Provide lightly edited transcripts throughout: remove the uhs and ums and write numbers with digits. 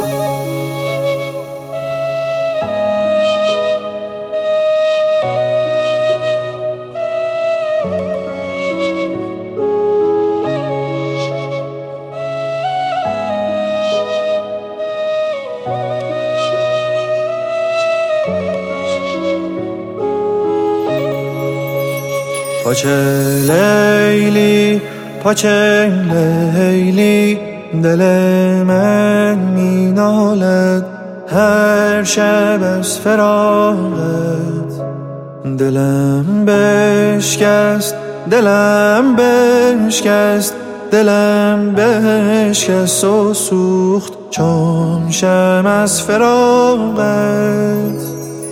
پاچه لیلی پاچه لیلی دل من می نالد هر شب از فراقت. دلم بشکست دلم بشکست دلم بشکست و سوخت چون شمع از فراقت.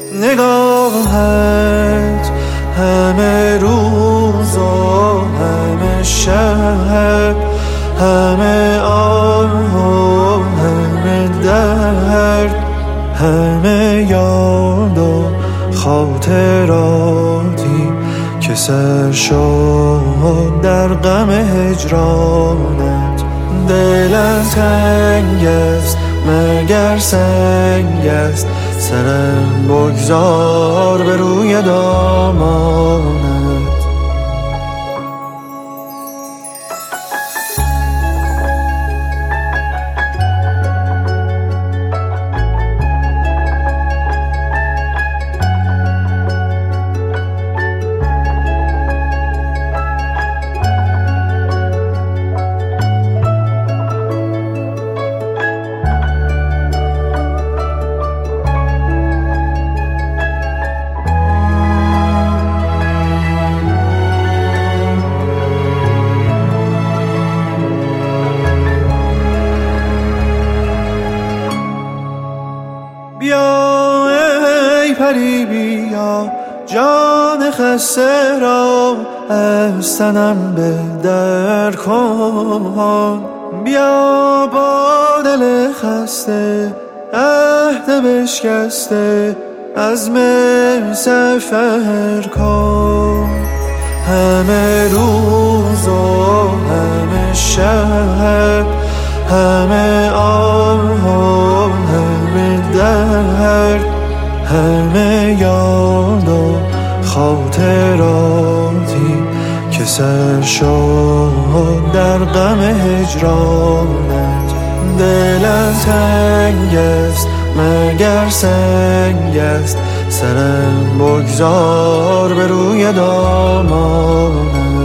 نگاهت همه روز و همه شب، همه آه و همه درد، همه یاد و خاطراتی که سر شد در غم هجرانت. دلم تنگ است مگر سنگ است، سرم بگذار به روی دامانت. بیا ای پری بیا جان خسته را از تنم به در کن. بیا با دل خسته عهد بشکسته عزم سفر کن. همه روز و همه شب، همه آه و همه درد، همه یاد و خاطراتی که سر شد در غم هجرانت. دلم تنگ است مگر سنگ است، سرم بگذار به روی دامانت.